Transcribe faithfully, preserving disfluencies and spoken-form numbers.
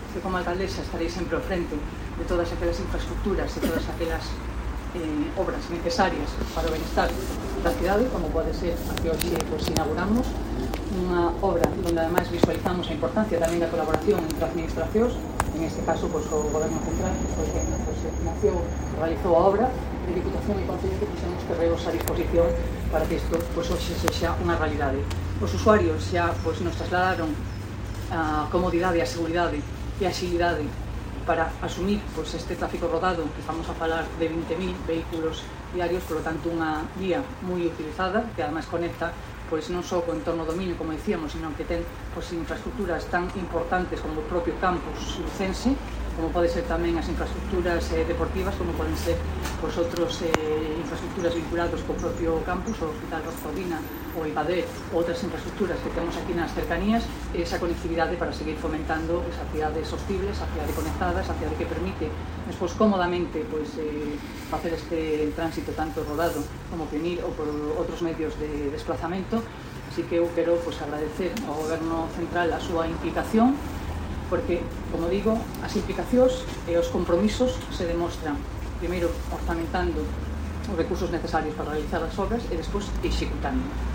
que como alcaldesa estarei sempre ao frente de todas aquelas infraestructuras e todas aquelas eh, obras necesarias para o benestar da cidade, como pode ser a que hoxe pues, inauguramos unha obra onde ademais visualizamos a importancia tamén da colaboración entre administracións, en este caso pues, o Goberno Central, pues, que pues, nació, realizou a obra, de Diputación e Concello que puxemos terreos a disposición para que isto pues, hoxe sexa unha realidade. Os usuarios xa pues, nos trasladaron a comodidade, a seguridade e a axilidade para asumir pues, este tráfico rodado, que estamos a falar de vinte mil vehículos diarios, por lo tanto unha vía moi utilizada, que además conecta pois non só co entorno do Miño, como dicíamos, sino que ten pois, infraestructuras tan importantes como o propio campus lucense, como pode ser tamén as infraestructuras eh, deportivas, como poden ser pois, outros eh, infraestructuras vinculados co propio campus, o Hospital Rozodina, o Ibadet, ou outras infraestructuras que temos aquí nas cercanías, esa conectividade para seguir fomentando esa cidade sostible, esa cidade conectada, esa cidade que permite despois cómodamente pois, eh, facer este tránsito tanto rodado como penil ou por outros medios de desplazamento. Así que eu quero pues, agradecer ao Goberno Central a súa implicación, porque, como digo, as implicacións e os compromisos se demostran primeiro orzamentando os recursos necesarios para realizar as obras e despois executando.